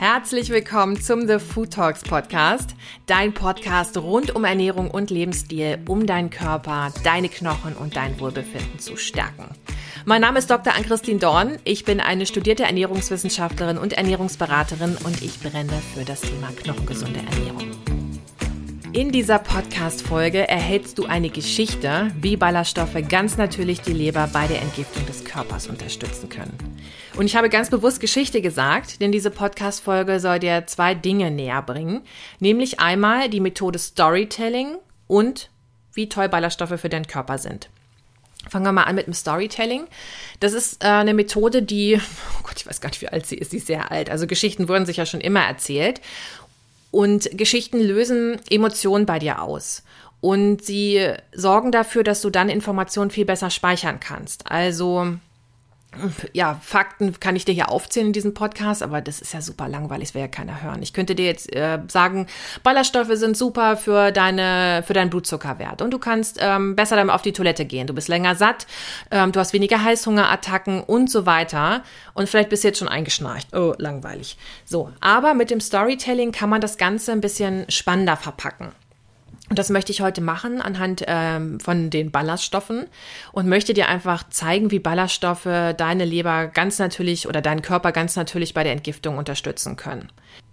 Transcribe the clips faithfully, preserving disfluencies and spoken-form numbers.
Herzlich willkommen zum The Food Talks Podcast, dein Podcast rund um Ernährung und Lebensstil, um deinen Körper, deine Knochen und dein Wohlbefinden zu stärken. Mein Name ist Doktor Ann-Christine Dorn. Ich bin eine studierte Ernährungswissenschaftlerin und Ernährungsberaterin und ich brenne für das Thema knochengesunde Ernährung. In dieser Podcast-Folge erhältst du eine Geschichte, wie Ballaststoffe ganz natürlich die Leber bei der Entgiftung des Körpers unterstützen können. Und ich habe ganz bewusst Geschichte gesagt, denn diese Podcast-Folge soll dir zwei Dinge näher bringen, nämlich einmal die Methode Storytelling und wie toll Ballaststoffe für deinen Körper sind. Fangen wir mal an mit dem Storytelling. Das ist äh, eine Methode, die, oh Gott, ich weiß gar nicht, wie alt sie ist, sie ist sehr alt. Also Geschichten wurden sich ja schon immer erzählt. Und Geschichten lösen Emotionen bei dir aus. Und sie sorgen dafür, dass du dann Informationen viel besser speichern kannst. Also, ja, Fakten kann ich dir hier aufzählen in diesem Podcast, aber das ist ja super langweilig, das will ja keiner hören. Ich könnte dir jetzt äh, sagen, Ballaststoffe sind super für deine für deinen Blutzuckerwert und du kannst ähm, besser damit auf die Toilette gehen. Du bist länger satt, ähm, du hast weniger Heißhungerattacken und so weiter. Und vielleicht bist du jetzt schon eingeschnarcht. Oh, langweilig. So, aber mit dem Storytelling kann man das Ganze ein bisschen spannender verpacken. Und das möchte ich heute machen anhand ähm, von den Ballaststoffen und möchte dir einfach zeigen, wie Ballaststoffe deine Leber ganz natürlich oder deinen Körper ganz natürlich bei der Entgiftung unterstützen können.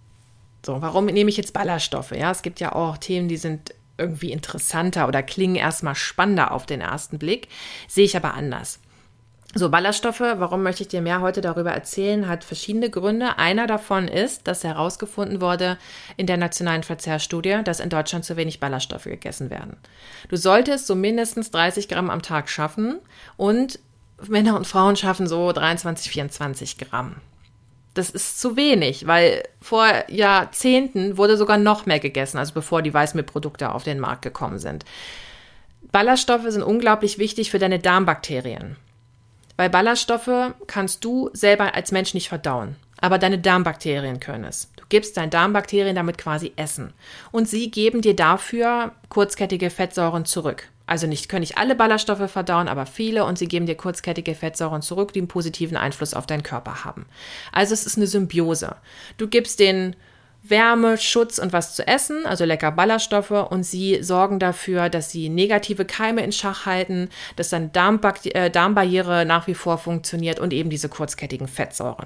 So, warum nehme ich jetzt Ballaststoffe? Ja, es gibt ja auch Themen, die sind irgendwie interessanter oder klingen erstmal spannender auf den ersten Blick, sehe ich aber anders. So, Ballaststoffe, warum möchte ich dir mehr heute darüber erzählen, hat verschiedene Gründe. Einer davon ist, dass herausgefunden wurde in der nationalen Verzehrstudie, dass in Deutschland zu wenig Ballaststoffe gegessen werden. Du solltest so mindestens dreißig Gramm am Tag schaffen und Männer und Frauen schaffen so dreiundzwanzig, vierundzwanzig Gramm. Das ist zu wenig, weil vor Jahrzehnten wurde sogar noch mehr gegessen, also bevor die Weißmehlprodukte auf den Markt gekommen sind. Ballaststoffe sind unglaublich wichtig für deine Darmbakterien. Weil Ballaststoffe kannst du selber als Mensch nicht verdauen, aber deine Darmbakterien können es. Du gibst deinen Darmbakterien damit quasi Essen und sie geben dir dafür kurzkettige Fettsäuren zurück. Also nicht können nicht alle Ballaststoffe verdauen, aber viele und sie geben dir kurzkettige Fettsäuren zurück, die einen positiven Einfluss auf deinen Körper haben. Also es ist eine Symbiose. Du gibst den Wärme, Schutz und was zu essen, also lecker Ballaststoffe und sie sorgen dafür, dass sie negative Keime in Schach halten, dass deine Darmbak- äh, Darmbarriere nach wie vor funktioniert und eben diese kurzkettigen Fettsäuren.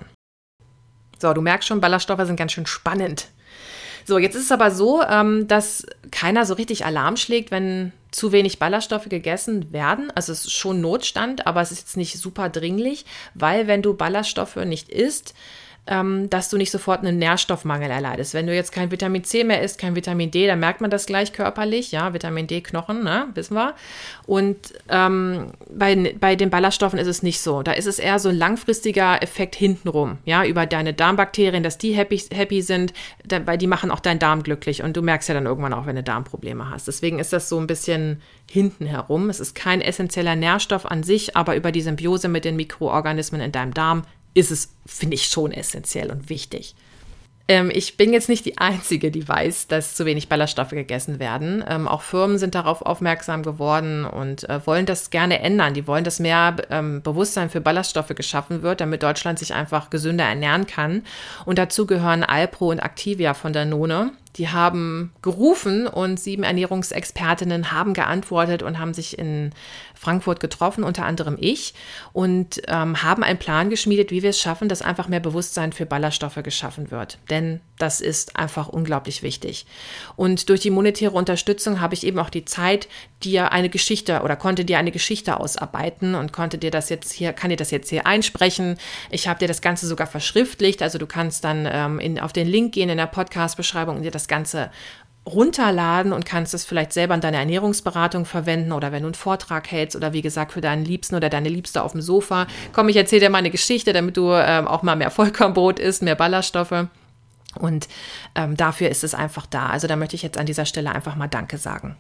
So, du merkst schon, Ballaststoffe sind ganz schön spannend. So, jetzt ist es aber so, ähm, dass keiner so richtig Alarm schlägt, wenn zu wenig Ballaststoffe gegessen werden. Also es ist schon Notstand, aber es ist jetzt nicht super dringlich, weil wenn du Ballaststoffe nicht isst, Ähm, dass du nicht sofort einen Nährstoffmangel erleidest. Wenn du jetzt kein Vitamin C mehr isst, kein Vitamin D, dann merkt man das gleich körperlich, ja, Vitamin D, Knochen, ne, wissen wir. Und ähm, bei, bei den Ballaststoffen ist es nicht so. Da ist es eher so ein langfristiger Effekt hintenrum, ja, über deine Darmbakterien, dass die happy, happy sind, da, weil die machen auch deinen Darm glücklich und du merkst ja dann irgendwann auch, wenn du Darmprobleme hast. Deswegen ist das so ein bisschen hinten herum. Es ist kein essentieller Nährstoff an sich, aber über die Symbiose mit den Mikroorganismen in deinem Darm ist es, finde ich, schon essentiell und wichtig. Ähm, ich bin jetzt nicht die Einzige, die weiß, dass zu wenig Ballaststoffe gegessen werden. Ähm, auch Firmen sind darauf aufmerksam geworden und äh, wollen das gerne ändern. Die wollen, dass mehr ähm, Bewusstsein für Ballaststoffe geschaffen wird, damit Deutschland sich einfach gesünder ernähren kann. Und dazu gehören Alpro und Activia von Danone. Die haben gerufen und sieben Ernährungsexpertinnen haben geantwortet und haben sich in Frankfurt getroffen, unter anderem ich, und ähm, haben einen Plan geschmiedet, wie wir es schaffen, dass einfach mehr Bewusstsein für Ballaststoffe geschaffen wird. Denn das ist einfach unglaublich wichtig. Und durch die monetäre Unterstützung habe ich eben auch die Zeit, dir eine Geschichte oder konnte dir eine Geschichte ausarbeiten und konnte dir das jetzt hier, kann dir das jetzt hier einsprechen. Ich habe dir das Ganze sogar verschriftlicht, also du kannst dann ähm, in, auf den Link gehen in der Podcast-Beschreibung und dir das Ganze runterladen und kannst es vielleicht selber in deiner Ernährungsberatung verwenden oder wenn du einen Vortrag hältst oder wie gesagt für deinen Liebsten oder deine Liebste auf dem Sofa. Komm, ich erzähle dir mal eine Geschichte, damit du ähm, auch mal mehr Vollkornbrot isst, mehr Ballaststoffe. Und ähm, dafür ist es einfach da. Also da möchte ich jetzt an dieser Stelle einfach mal Danke sagen.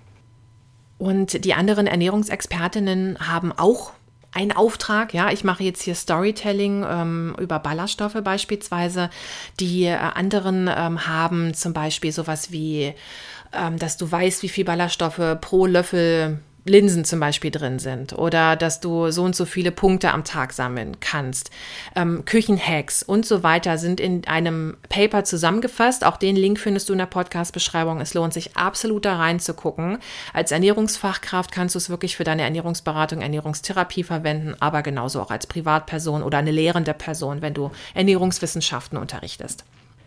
Und die anderen Ernährungsexpertinnen haben auch einen Auftrag. Ja, ich mache jetzt hier Storytelling ähm, über Ballaststoffe beispielsweise. Die äh, anderen ähm, haben zum Beispiel sowas wie, ähm, dass du weißt, wie viel Ballaststoffe pro Löffel Linsen zum Beispiel drin sind oder dass du so und so viele Punkte am Tag sammeln kannst. Ähm, Küchenhacks und so weiter sind in einem Paper zusammengefasst. Auch den Link findest du in der Podcast-Beschreibung. Es lohnt sich absolut da reinzugucken. Als Ernährungsfachkraft kannst du es wirklich für deine Ernährungsberatung, Ernährungstherapie verwenden, aber genauso auch als Privatperson oder eine lehrende Person, wenn du Ernährungswissenschaften unterrichtest.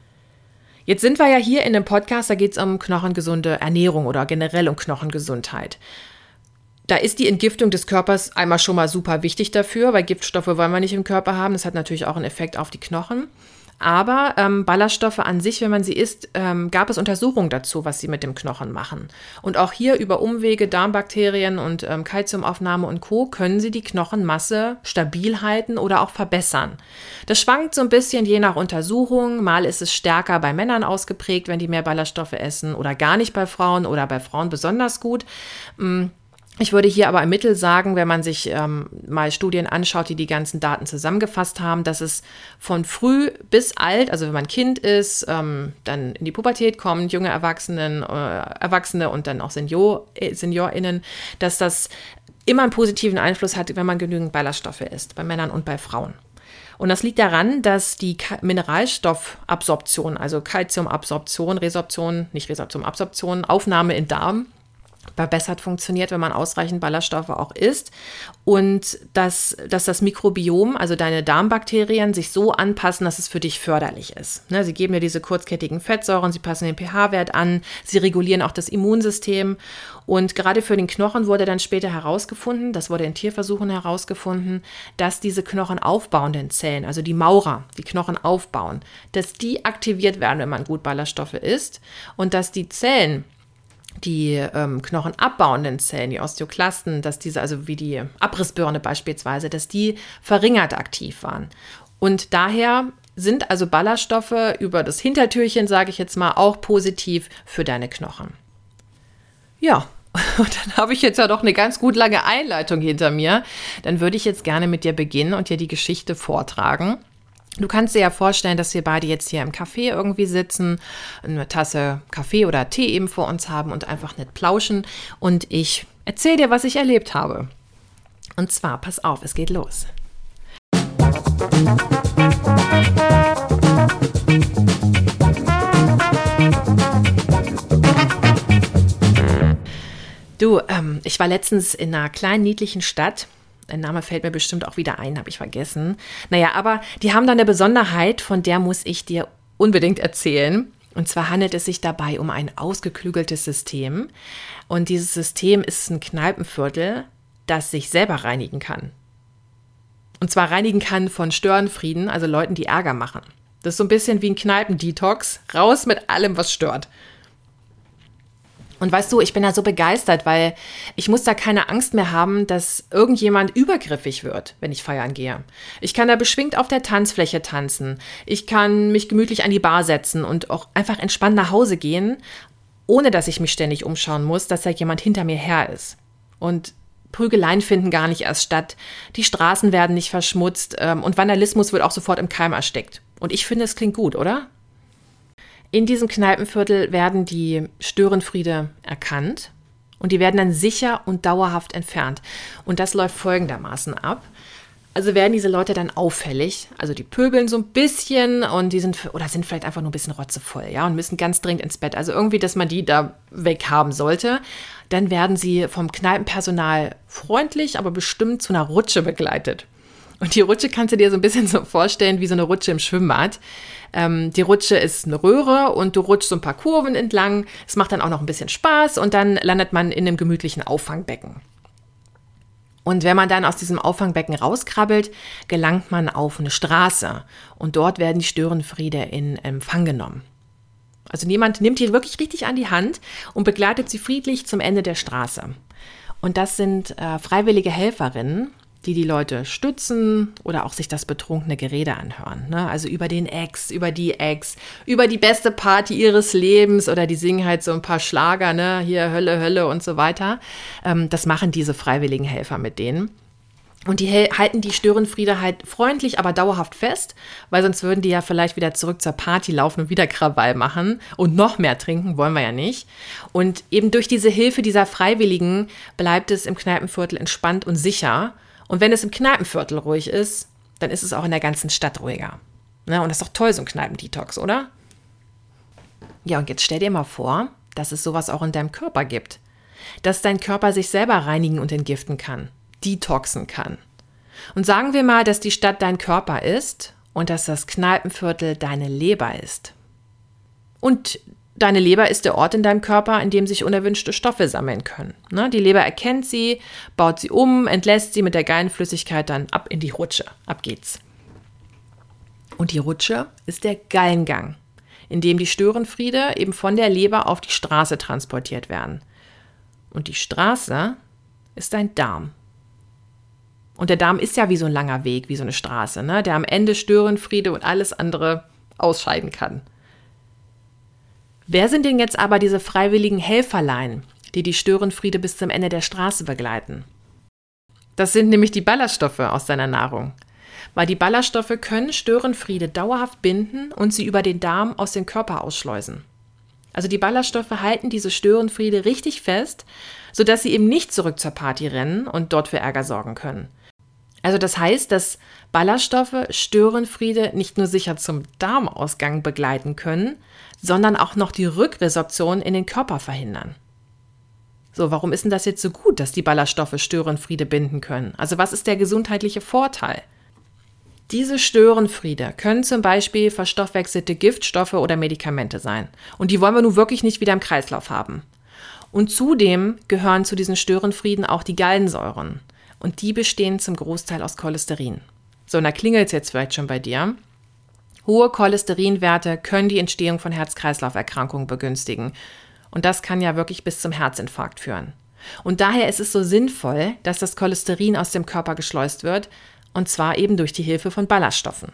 Jetzt sind wir ja hier in dem Podcast, da geht es um knochengesunde Ernährung oder generell um Knochengesundheit. Da ist die Entgiftung des Körpers einmal schon mal super wichtig dafür, weil Giftstoffe wollen wir nicht im Körper haben. Das hat natürlich auch einen Effekt auf die Knochen. Aber ähm, Ballaststoffe an sich, wenn man sie isst, ähm, gab es Untersuchungen dazu, was sie mit dem Knochen machen. Und auch hier über Umwege, Darmbakterien und ähm, Kalziumaufnahme und Co. können sie die Knochenmasse stabil halten oder auch verbessern. Das schwankt so ein bisschen je nach Untersuchung. Mal ist es stärker bei Männern ausgeprägt, wenn die mehr Ballaststoffe essen, oder gar nicht bei Frauen oder bei Frauen besonders gut. Ähm, Ich würde hier aber im Mittel sagen, wenn man sich ähm, mal Studien anschaut, die die ganzen Daten zusammengefasst haben, dass es von früh bis alt, also wenn man Kind ist, ähm, dann in die Pubertät kommt, junge Erwachsenen, äh, Erwachsene und dann auch Senior, äh, SeniorInnen, dass das immer einen positiven Einfluss hat, wenn man genügend Ballaststoffe isst, bei Männern und bei Frauen. Und das liegt daran, dass die Mineralstoffabsorption, also Kalziumabsorption, Resorption, nicht Resorption, Absorption, Aufnahme in Darm, verbessert funktioniert, wenn man ausreichend Ballaststoffe auch isst, und dass, dass das Mikrobiom, also deine Darmbakterien, sich so anpassen, dass es für dich förderlich ist. Ne, sie geben dir diese kurzkettigen Fettsäuren, sie passen den pH-Wert an, sie regulieren auch das Immunsystem, und gerade für den Knochen wurde dann später herausgefunden, das wurde in Tierversuchen herausgefunden, dass diese knochenaufbauenden Zellen, also die Maurer, die Knochen aufbauen, dass die aktiviert werden, wenn man gut Ballaststoffe isst, und dass die Zellen, die ähm, knochenabbauenden Zellen, die Osteoklasten, dass diese, also wie die Abrissbirne beispielsweise, dass die verringert aktiv waren. Und daher sind also Ballaststoffe über das Hintertürchen, sage ich jetzt mal, auch positiv für deine Knochen. Ja, und dann habe ich jetzt ja doch eine ganz gut lange Einleitung hinter mir. Dann würde ich jetzt gerne mit dir beginnen und dir die Geschichte vortragen. Du kannst dir ja vorstellen, dass wir beide jetzt hier im Café irgendwie sitzen, eine Tasse Kaffee oder Tee eben vor uns haben und einfach nett plauschen. Und ich erzähle dir, was ich erlebt habe. Und zwar, pass auf, es geht los. Du, ähm, ich war letztens in einer kleinen, niedlichen Stadt. Ein Name fällt mir bestimmt auch wieder ein, habe ich vergessen. Naja, aber die haben da eine Besonderheit, von der muss ich dir unbedingt erzählen. Und zwar handelt es sich dabei um ein ausgeklügeltes System. Und dieses System ist ein Kneipenviertel, das sich selber reinigen kann. Und zwar reinigen kann von Störenfrieden, also Leuten, die Ärger machen. Das ist so ein bisschen wie ein Kneipendetox, raus mit allem, was stört. Und weißt du, ich bin da so begeistert, weil ich muss da keine Angst mehr haben, dass irgendjemand übergriffig wird, wenn ich feiern gehe. Ich kann da beschwingt auf der Tanzfläche tanzen. Ich kann mich gemütlich an die Bar setzen und auch einfach entspannt nach Hause gehen, ohne dass ich mich ständig umschauen muss, dass da jemand hinter mir her ist. Und Prügeleien finden gar nicht erst statt. Die Straßen werden nicht verschmutzt ähm, und Vandalismus wird auch sofort im Keim erstickt. Und ich finde, es klingt gut, oder? In diesem Kneipenviertel werden die Störenfriede erkannt und die werden dann sicher und dauerhaft entfernt. Und das läuft folgendermaßen ab. Also werden diese Leute dann auffällig, also die pöbeln so ein bisschen und die sind oder sind vielleicht einfach nur ein bisschen rotzevoll, ja, und müssen ganz dringend ins Bett. Also irgendwie, dass man die da weghaben sollte. Dann werden sie vom Kneipenpersonal freundlich, aber bestimmt zu einer Rutsche begleitet. Und die Rutsche kannst du dir so ein bisschen so vorstellen wie so eine Rutsche im Schwimmbad. Ähm, die Rutsche ist eine Röhre und du rutschst so ein paar Kurven entlang. Es macht dann auch noch ein bisschen Spaß und dann landet man in einem gemütlichen Auffangbecken. Und wenn man dann aus diesem Auffangbecken rauskrabbelt, gelangt man auf eine Straße. Und dort werden die Störenfriede in Empfang genommen. Also jemand nimmt die wirklich richtig an die Hand und begleitet sie friedlich zum Ende der Straße. Und das sind äh, freiwillige Helferinnen, die die Leute stützen oder auch sich das betrunkene Gerede anhören. Ne? Also über den Ex, über die Ex, über die beste Party ihres Lebens oder die singen halt so ein paar Schlager, ne? Hier Hölle, Hölle und so weiter. Ähm, das machen diese freiwilligen Helfer mit denen. Und die halten die Störenfriede halt freundlich, aber dauerhaft fest, weil sonst würden die ja vielleicht wieder zurück zur Party laufen und wieder Krawall machen und noch mehr trinken, wollen wir ja nicht. Und eben durch diese Hilfe dieser Freiwilligen bleibt es im Kneipenviertel entspannt und sicher. Und wenn es im Kneipenviertel ruhig ist, dann ist es auch in der ganzen Stadt ruhiger. Na, und das ist doch toll, so ein Kneipendetox, oder? Ja, und jetzt stell dir mal vor, dass es sowas auch in deinem Körper gibt. Dass dein Körper sich selber reinigen und entgiften kann. Detoxen kann. Und sagen wir mal, dass die Stadt dein Körper ist und dass das Kneipenviertel deine Leber ist. Und deine Leber ist der Ort in deinem Körper, in dem sich unerwünschte Stoffe sammeln können. Ne? Die Leber erkennt sie, baut sie um, entlässt sie mit der geilen Flüssigkeit dann ab in die Rutsche. Ab geht's. Und die Rutsche ist der Gallengang, in dem die Störenfriede eben von der Leber auf die Straße transportiert werden. Und die Straße ist dein Darm. Und der Darm ist ja wie so ein langer Weg, wie so eine Straße, ne? Der am Ende Störenfriede und alles andere ausscheiden kann. Wer sind denn jetzt aber diese freiwilligen Helferlein, die die Störenfriede bis zum Ende der Straße begleiten? Das sind nämlich die Ballaststoffe aus deiner Nahrung. Weil die Ballaststoffe können Störenfriede dauerhaft binden und sie über den Darm aus dem Körper ausschleusen. Also die Ballaststoffe halten diese Störenfriede richtig fest, sodass sie eben nicht zurück zur Party rennen und dort für Ärger sorgen können. Also das heißt, dass Ballaststoffe Störenfriede nicht nur sicher zum Darmausgang begleiten können, sondern auch noch die Rückresorption in den Körper verhindern. So, warum ist denn das jetzt so gut, dass die Ballaststoffe Störenfriede binden können? Also was ist der gesundheitliche Vorteil? Diese Störenfriede können zum Beispiel verstoffwechselte Giftstoffe oder Medikamente sein. Und die wollen wir nun wirklich nicht wieder im Kreislauf haben. Und zudem gehören zu diesen Störenfrieden auch die Gallensäuren. Und die bestehen zum Großteil aus Cholesterin. So, und da klingelt es jetzt vielleicht schon bei dir. Hohe Cholesterinwerte können die Entstehung von Herz-Kreislauf-Erkrankungen begünstigen. Und das kann ja wirklich bis zum Herzinfarkt führen. Und daher ist es so sinnvoll, dass das Cholesterin aus dem Körper geschleust wird, und zwar eben durch die Hilfe von Ballaststoffen.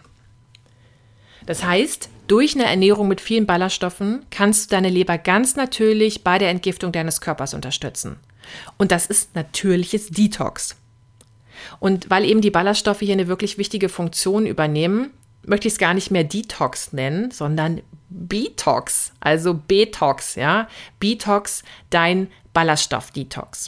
Das heißt, durch eine Ernährung mit vielen Ballaststoffen kannst du deine Leber ganz natürlich bei der Entgiftung deines Körpers unterstützen. Und das ist natürliches Detox. Und weil eben die Ballaststoffe hier eine wirklich wichtige Funktion übernehmen, möchte ich es gar nicht mehr Detox nennen, sondern Betox, also Betox, ja. Betox, dein Ballaststoff-Detox.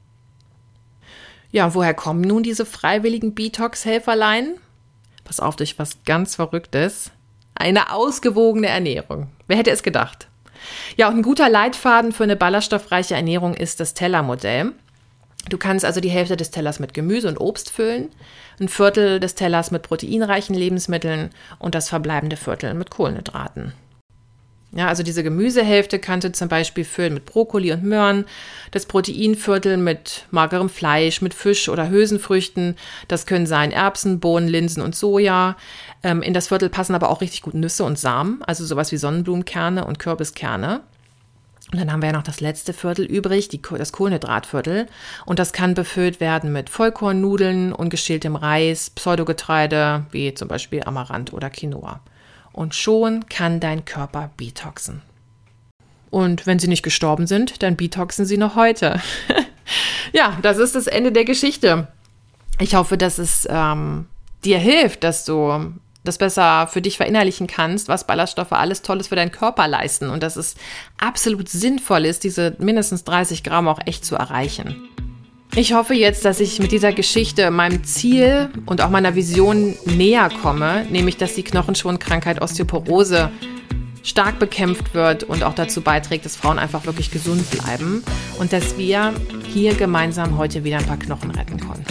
Ja, und woher kommen nun diese freiwilligen Betox-Helferlein? Pass auf, durch was ganz Verrücktes. Eine ausgewogene Ernährung. Wer hätte es gedacht? Ja, und ein guter Leitfaden für eine ballaststoffreiche Ernährung ist das Tellermodell. Du kannst also die Hälfte des Tellers mit Gemüse und Obst füllen, ein Viertel des Tellers mit proteinreichen Lebensmitteln und das verbleibende Viertel mit Kohlenhydraten. Ja, also diese Gemüsehälfte kannst du zum Beispiel füllen mit Brokkoli und Möhren, das Proteinviertel mit magerem Fleisch, mit Fisch oder Hülsenfrüchten. Das können sein Erbsen, Bohnen, Linsen und Soja. Ähm, in das Viertel passen aber auch richtig gut Nüsse und Samen, also sowas wie Sonnenblumenkerne und Kürbiskerne. Und dann haben wir ja noch das letzte Viertel übrig, die, das Kohlenhydratviertel. Und das kann befüllt werden mit Vollkornnudeln, ungeschältem Reis, Pseudogetreide, wie zum Beispiel Amaranth oder Quinoa. Und schon kann dein Körper betoxen. Und wenn sie nicht gestorben sind, dann betoxen sie noch heute. Ja, das ist das Ende der Geschichte. Ich hoffe, dass es ähm, dir hilft, dass du das besser für dich verinnerlichen kannst, was Ballaststoffe alles Tolles für deinen Körper leisten und dass es absolut sinnvoll ist, diese mindestens dreißig Gramm auch echt zu erreichen. Ich hoffe jetzt, dass ich mit dieser Geschichte meinem Ziel und auch meiner Vision näher komme, nämlich dass die Knochenschwundkrankheit Osteoporose stark bekämpft wird und auch dazu beiträgt, dass Frauen einfach wirklich gesund bleiben und dass wir hier gemeinsam heute wieder ein paar Knochen retten konnten.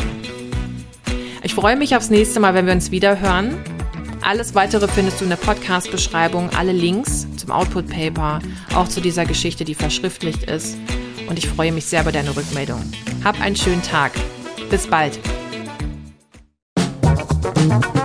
Ich freue mich aufs nächste Mal, wenn wir uns wieder hören. Alles Weitere findest du in der Podcast-Beschreibung, alle Links zum Output-Paper, auch zu dieser Geschichte, die verschriftlicht ist. Und ich freue mich sehr über deine Rückmeldung. Hab einen schönen Tag. Bis bald.